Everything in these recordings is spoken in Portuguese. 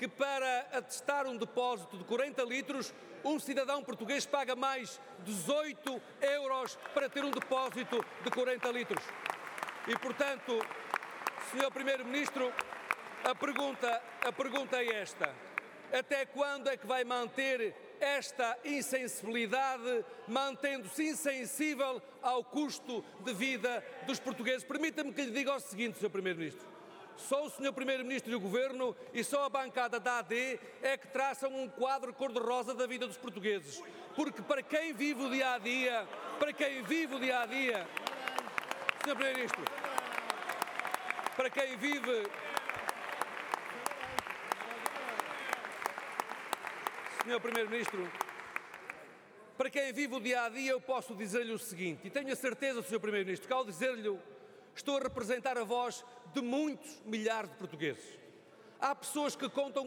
que para atestar um depósito de 40 litros, um cidadão português paga mais 18 euros para ter um depósito de 40 litros. E, portanto, Sr. Primeiro-Ministro, a pergunta é esta: até quando é que vai manter esta insensibilidade, mantendo-se insensível ao custo de vida dos portugueses? Permita-me que lhe diga o seguinte, Sr. Primeiro-Ministro: só o Sr. Primeiro-Ministro e o Governo e só a bancada da AD é que traçam um quadro cor-de-rosa da vida dos portugueses. Porque para quem vive o dia-a-dia, Sr. Primeiro-Ministro, para quem vive... Sr. Primeiro-Ministro, para quem vive o dia-a-dia, eu posso dizer-lhe o seguinte, e tenho a certeza, Sr. Primeiro-Ministro, que ao dizer-lhe estou a representar a voz de muitos milhares de portugueses. Há pessoas que contam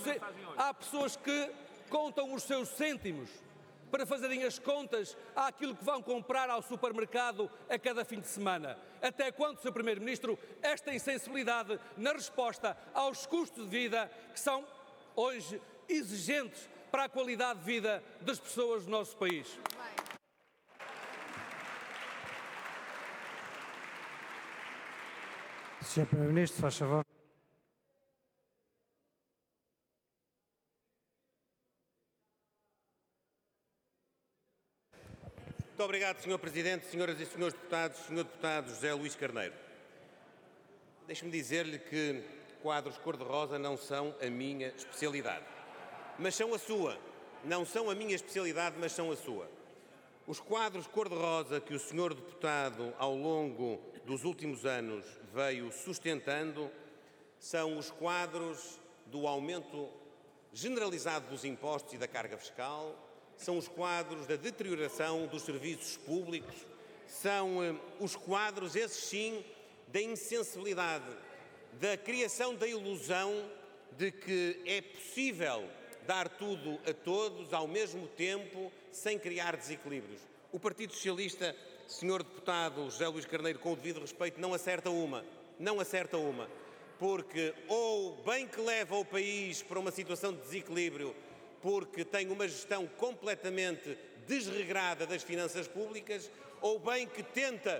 os seus cêntimos para fazerem as contas àquilo que vão comprar ao supermercado a cada fim de semana. Até quando, Sr. Primeiro-Ministro, esta insensibilidade na resposta aos custos de vida que são hoje exigentes para a qualidade de vida das pessoas do nosso país? Sr. Primeiro-Ministro, faz favor. Muito obrigado, Sr. Presidente, senhoras e senhores deputados, Sr. Deputado José Luís Carneiro. Deixe-me dizer-lhe que quadros cor-de-rosa não são a minha especialidade, mas são a sua. Não são a minha especialidade, mas são a sua. Os quadros cor-de-rosa que o Sr. Deputado, ao longo dos últimos anos, veio sustentando, são os quadros do aumento generalizado dos impostos e da carga fiscal, são os quadros da deterioração dos serviços públicos, são os quadros, esses sim, da insensibilidade, da criação da ilusão de que é possível dar tudo a todos ao mesmo tempo, sem criar desequilíbrios. O Partido Socialista, Sr. Deputado José Luís Carneiro, com o devido respeito, não acerta uma, porque ou bem que leva o país para uma situação de desequilíbrio, porque tem uma gestão completamente desregrada das finanças públicas, ou bem que tenta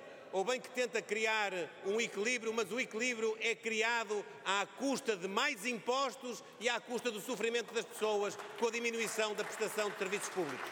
criar um equilíbrio, mas o equilíbrio é criado à custa de mais impostos e à custa do sofrimento das pessoas com a diminuição da prestação de serviços públicos.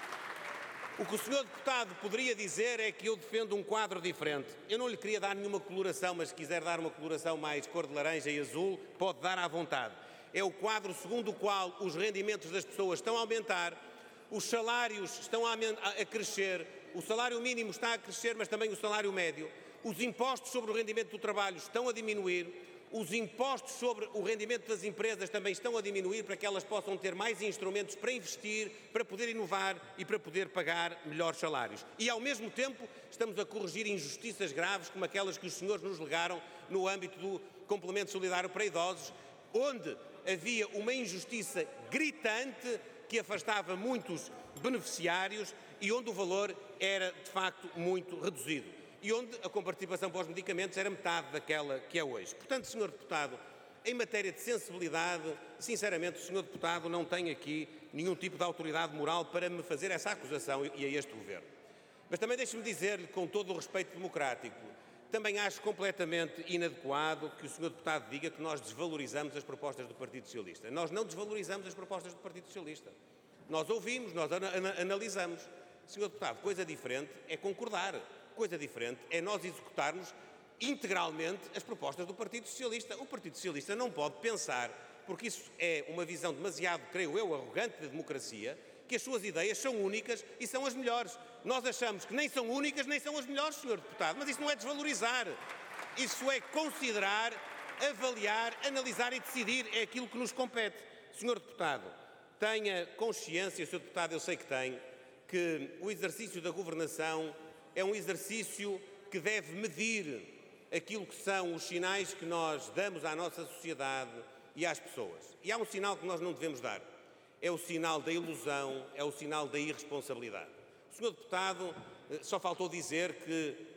O que o Sr. Deputado poderia dizer é que eu defendo um quadro diferente. Eu não lhe queria dar nenhuma coloração, mas se quiser dar uma coloração mais cor de laranja e azul, pode dar à vontade. É o quadro segundo o qual os rendimentos das pessoas estão a aumentar, os salários estão a crescer, o salário mínimo está a crescer, mas também o salário médio, os impostos sobre o rendimento do trabalho estão a diminuir, os impostos sobre o rendimento das empresas também estão a diminuir para que elas possam ter mais instrumentos para investir, para poder inovar e para poder pagar melhores salários. E, ao mesmo tempo, estamos a corrigir injustiças graves como aquelas que os senhores nos legaram no âmbito do complemento solidário para idosos, onde havia uma injustiça gritante que afastava muitos beneficiários e onde o valor era, de facto, muito reduzido. E onde a comparticipação para os medicamentos era metade daquela que é hoje. Portanto, Sr. Deputado, em matéria de sensibilidade, sinceramente, o Sr. Deputado não tem aqui nenhum tipo de autoridade moral para me fazer essa acusação e a este Governo. Mas também deixe-me dizer-lhe, com todo o respeito democrático, também acho completamente inadequado que o Sr. Deputado diga que nós desvalorizamos as propostas do Partido Socialista. Nós não desvalorizamos as propostas do Partido Socialista. Nós ouvimos, nós analisamos. Sr. Deputado, coisa diferente é concordar. Coisa diferente é nós executarmos integralmente as propostas do Partido Socialista. O Partido Socialista não pode pensar, porque isso é uma visão demasiado, creio eu, arrogante da democracia, que as suas ideias são únicas e são as melhores. Nós achamos que nem são únicas nem são as melhores, Sr. Deputado, mas isso não é desvalorizar. Isso é considerar, avaliar, analisar e decidir. É aquilo que nos compete. Sr. Deputado, tenha consciência, Sr. Deputado, eu sei que tem, que o exercício da governação é um exercício que deve medir aquilo que são os sinais que nós damos à nossa sociedade e às pessoas. E há um sinal que nós não devemos dar. É o sinal da ilusão, é o sinal da irresponsabilidade. O Sr. Deputado só faltou dizer que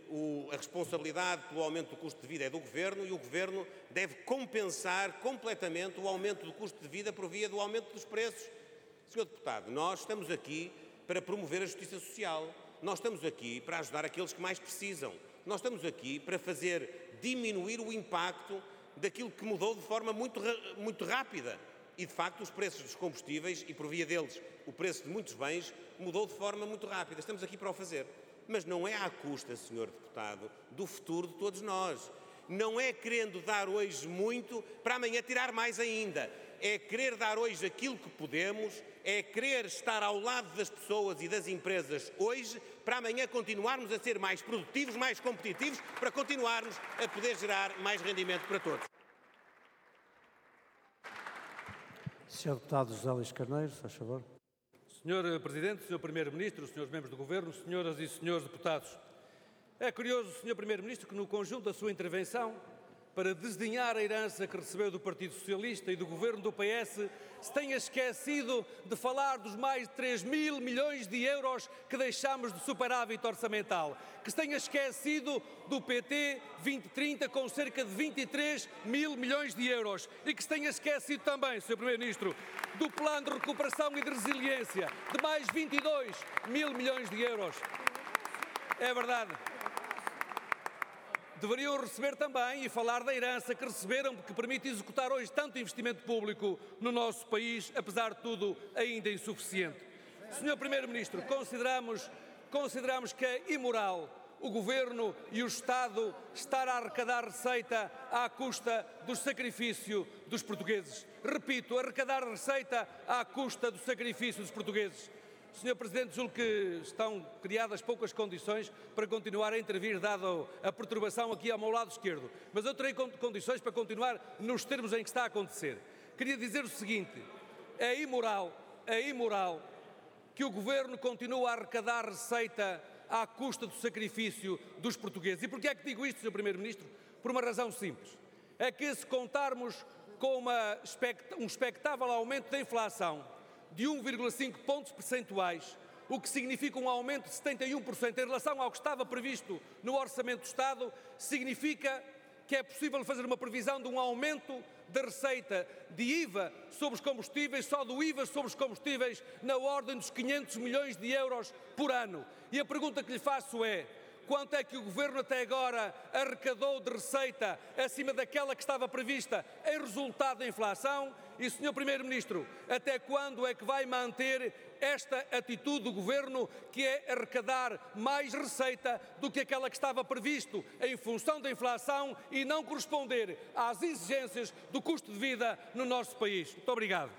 a responsabilidade pelo aumento do custo de vida é do Governo e o Governo deve compensar completamente o aumento do custo de vida por via do aumento dos preços. Sr. Deputado, nós estamos aqui para promover a justiça social, nós estamos aqui para ajudar aqueles que mais precisam, nós estamos aqui para fazer diminuir o impacto daquilo que mudou de forma muito rápida. E, de facto, os preços dos combustíveis e, por via deles, o preço de muitos bens mudou de forma muito rápida. Estamos aqui para o fazer. Mas não é à custa, Sr. Deputado, do futuro de todos nós. Não é querendo dar hoje muito para amanhã tirar mais ainda. É querer dar hoje aquilo que podemos, é querer estar ao lado das pessoas e das empresas hoje, para amanhã continuarmos a ser mais produtivos, mais competitivos, para continuarmos a poder gerar mais rendimento para todos. Sr. Deputado José Luís Carneiro, faz favor. Sr. Presidente, Sr. Primeiro-Ministro, Srs. Membros do Governo, Senhoras e Senhores Deputados, é curioso, Sr. Primeiro-Ministro, que no conjunto da sua intervenção, para desdenhar a herança que recebeu do Partido Socialista e do Governo do PS, se tenha esquecido de falar dos mais de 3.000 milhões de euros que deixamos de superávit orçamental, que se tenha esquecido do PT 2030 com cerca de 23 mil milhões de euros e que se tenha esquecido também, Sr. Primeiro-Ministro, do Plano de Recuperação e de Resiliência de mais 22 mil milhões de euros. É verdade. Deveriam receber também e falar da herança que receberam, que permite executar hoje tanto investimento público no nosso país, apesar de tudo ainda insuficiente. Sr. Primeiro-Ministro, consideramos que é imoral o Governo e o Estado estar a arrecadar receita à custa do sacrifício dos portugueses. Repito, arrecadar receita à custa do sacrifício dos portugueses. Sr. Presidente, julgo que estão criadas poucas condições para continuar a intervir, dado a perturbação aqui ao meu lado esquerdo. Mas eu terei condições para continuar nos termos em que está a acontecer. Queria dizer o seguinte: é imoral que o Governo continue a arrecadar receita à custa do sacrifício dos portugueses. E porquê é que digo isto, Sr. Primeiro-Ministro? Por uma razão simples. É que se contarmos com um expectável aumento da inflação de 1,5 pontos percentuais, o que significa um aumento de 71% em relação ao que estava previsto no Orçamento do Estado, significa que é possível fazer uma previsão de um aumento da receita de IVA sobre os combustíveis, só do IVA sobre os combustíveis, na ordem dos 500 milhões de euros por ano. E a pergunta que lhe faço é: quanto é que o Governo até agora arrecadou de receita acima daquela que estava prevista em resultado da inflação? E, Sr. Primeiro-Ministro, até quando é que vai manter esta atitude do Governo, que é arrecadar mais receita do que aquela que estava previsto em função da inflação e não corresponder às exigências do custo de vida no nosso país? Muito obrigado.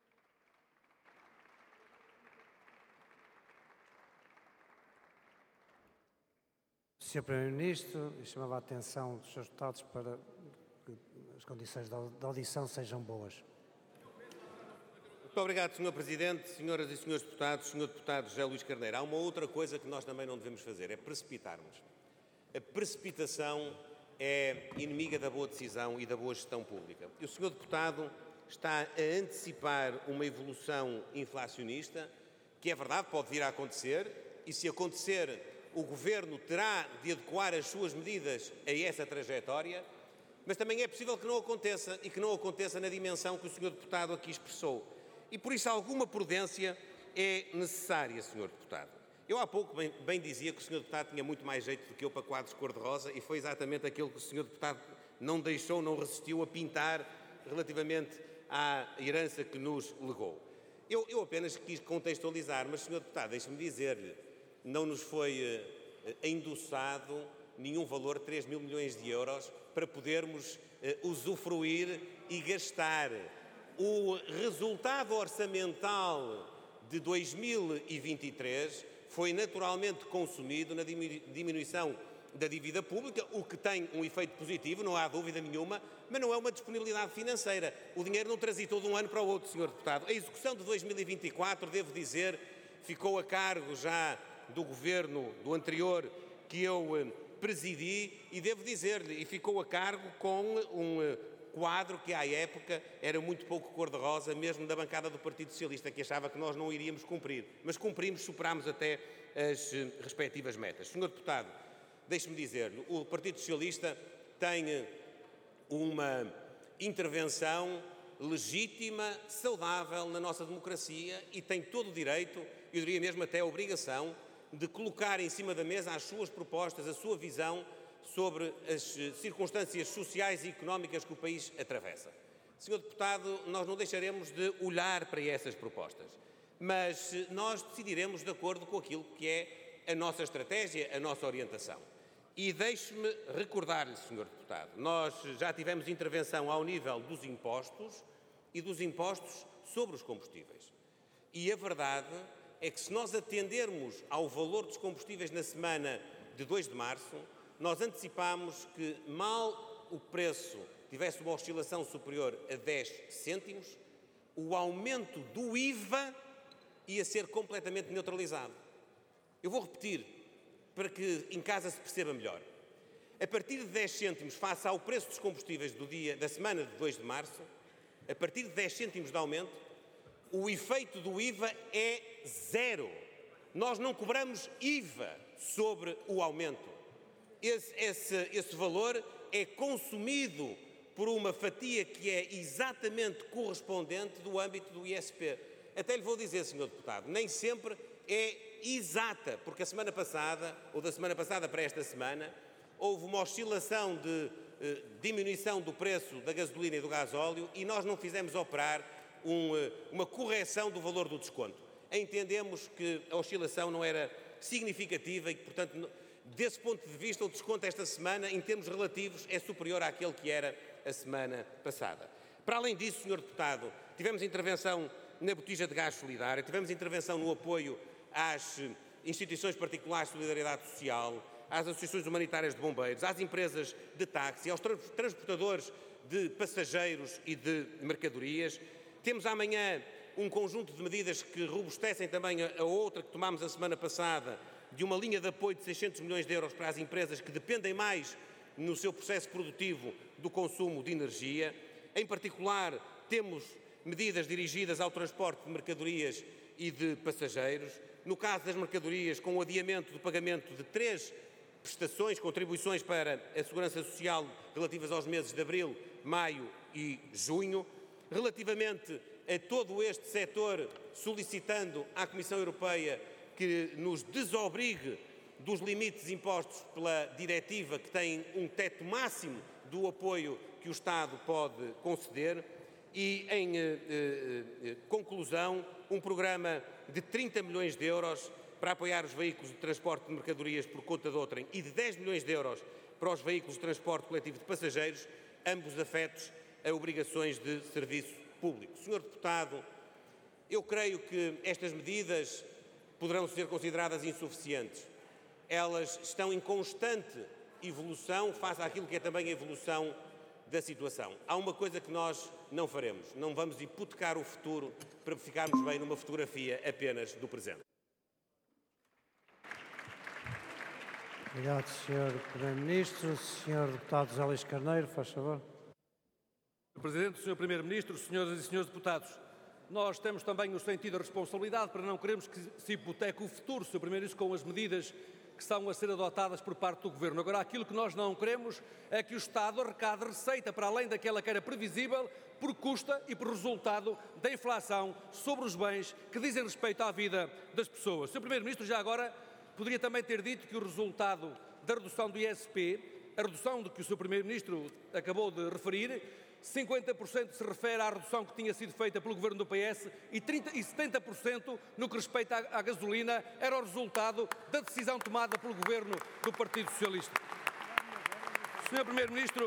Sr. Primeiro-Ministro, chamava a atenção dos seus deputados para que as condições de audição sejam boas. Muito obrigado, Sr. Presidente, Senhoras e Senhores Deputados, Sr. Deputado José Luís Carneiro. Há uma outra coisa que nós também não devemos fazer, é precipitarmos. A precipitação é inimiga da boa decisão e da boa gestão pública. E o Sr. Deputado está a antecipar uma evolução inflacionista, que é verdade, pode vir a acontecer, e se acontecer, o Governo terá de adequar as suas medidas a essa trajetória, mas também é possível que não aconteça, e que não aconteça na dimensão que o Sr. Deputado aqui expressou. E por isso alguma prudência é necessária, Sr. Deputado. Eu há pouco bem dizia que o Sr. Deputado tinha muito mais jeito do que eu para quadros cor-de-rosa, e foi exatamente aquilo que o Sr. Deputado não deixou, não resistiu a pintar relativamente à herança que nos legou. Eu apenas quis contextualizar, mas, Sr. Deputado, deixe-me dizer-lhe, não nos foi endossado nenhum valor de 3 mil milhões de euros para podermos usufruir e gastar. O resultado orçamental de 2023 foi naturalmente consumido na diminuição da dívida pública, o que tem um efeito positivo, não há dúvida nenhuma, mas não é uma disponibilidade financeira. O dinheiro não transitou de um ano para o outro, Sr. Deputado. A execução de 2024, devo dizer, ficou a cargo já do governo do anterior que eu presidi, e devo dizer-lhe, e ficou a cargo com um quadro que à época era muito pouco cor-de-rosa, mesmo da bancada do Partido Socialista, que achava que nós não iríamos cumprir. Mas cumprimos, superámos até as respectivas metas. Sr. Deputado, deixe-me dizer-lhe, o Partido Socialista tem uma intervenção legítima, saudável na nossa democracia e tem todo o direito, eu diria mesmo até a obrigação, de colocar em cima da mesa as suas propostas, a sua visão sobre as circunstâncias sociais e económicas que o país atravessa. Senhor Deputado, nós não deixaremos de olhar para essas propostas, mas nós decidiremos de acordo com aquilo que é a nossa estratégia, a nossa orientação. E deixe-me recordar-lhe, Senhor Deputado, nós já tivemos intervenção ao nível dos impostos e dos impostos sobre os combustíveis. E a verdade é que se nós atendermos ao valor dos combustíveis na semana de 2 de março, nós antecipámos que mal o preço tivesse uma oscilação superior a 10 cêntimos, o aumento do IVA ia ser completamente neutralizado. Eu vou repetir, para que em casa se perceba melhor. A partir de 10 cêntimos face ao preço dos combustíveis da semana de 2 de março, a partir de 10 cêntimos de aumento, o efeito do IVA é zero. Nós não cobramos IVA sobre o aumento. Esse valor é consumido por uma fatia que é exatamente correspondente do âmbito do ISP. Até lhe vou dizer, Sr. Deputado, nem sempre é exata, porque a semana passada, ou da semana passada para esta semana, houve uma oscilação de diminuição do preço da gasolina e do gasóleo e nós não fizemos operar uma correção do valor do desconto. Entendemos que a oscilação não era significativa e que, portanto, desse ponto de vista, o desconto esta semana, em termos relativos, é superior àquele que era a semana passada. Para além disso, Sr. Deputado, tivemos intervenção na botija de gás solidária, tivemos intervenção no apoio às instituições particulares de solidariedade social, às associações humanitárias de bombeiros, às empresas de táxi, aos transportadores de passageiros e de mercadorias. Temos amanhã um conjunto de medidas que robustecem também a outra que tomámos a semana passada, de uma linha de apoio de 600 milhões de euros para as empresas que dependem mais no seu processo produtivo do consumo de energia. Em particular, temos medidas dirigidas ao transporte de mercadorias e de passageiros. No caso das mercadorias, com o adiamento do pagamento de 3 prestações, contribuições para a Segurança Social relativas aos meses de abril, maio e junho. Relativamente a todo este setor, solicitando à Comissão Europeia que nos desobrigue dos limites impostos pela diretiva, que tem um teto máximo do apoio que o Estado pode conceder. E, em conclusão, um programa de 30 milhões de euros para apoiar os veículos de transporte de mercadorias por conta de outrem e de 10 milhões de euros para os veículos de transporte coletivo de passageiros, ambos afetos a obrigações de serviço público. Senhor Deputado, eu creio que estas medidas poderão ser consideradas insuficientes. Elas estão em constante evolução face àquilo que é também a evolução da situação. Há uma coisa que nós não faremos, não vamos hipotecar o futuro para ficarmos bem numa fotografia apenas do presente. Obrigado, Sr. Primeiro-Ministro. Sr. Deputado José Luís Carneiro, faz favor. Sr. Presidente, Sr. Primeiro-Ministro, senhoras e senhores deputados, nós temos também o sentido da responsabilidade para não queremos que se hipoteque o futuro, Sr. Primeiro-Ministro, com as medidas que estão a ser adotadas por parte do Governo. Agora, aquilo que nós não queremos é que o Estado arrecade receita para além daquela que era previsível por custa e por resultado da inflação sobre os bens que dizem respeito à vida das pessoas. Sr. Primeiro-Ministro, já agora, poderia também ter dito que o resultado da redução do ISP, a redução de que o Sr. Primeiro-Ministro acabou de referir, 50% se refere à redução que tinha sido feita pelo Governo do PS e 70% no que respeita à gasolina era o resultado da decisão tomada pelo Governo do Partido Socialista. Sr. Primeiro-Ministro,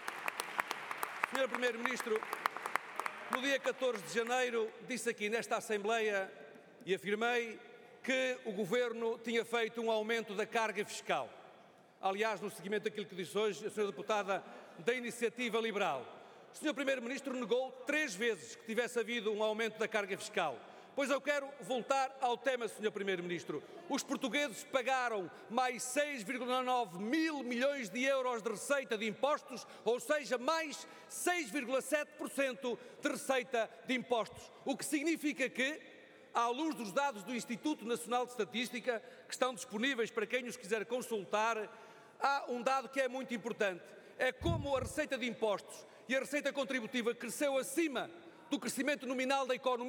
no dia 14 de janeiro disse aqui nesta Assembleia e afirmei que o Governo tinha feito um aumento da carga fiscal. Aliás, no seguimento daquilo que disse hoje a Sra. Deputada da Iniciativa Liberal. O Sr. Primeiro-Ministro negou 3 vezes que tivesse havido um aumento da carga fiscal. Pois eu quero voltar ao tema, Sr. Primeiro-Ministro. Os portugueses pagaram mais 6,9 mil milhões de euros de receita de impostos, ou seja, mais 6,7% de receita de impostos. O que significa que, à luz dos dados do Instituto Nacional de Estatística, que estão disponíveis para quem os quiser consultar, há um dado que é muito importante. É como a receita de impostos e a receita contributiva cresceu acima do crescimento nominal da economia.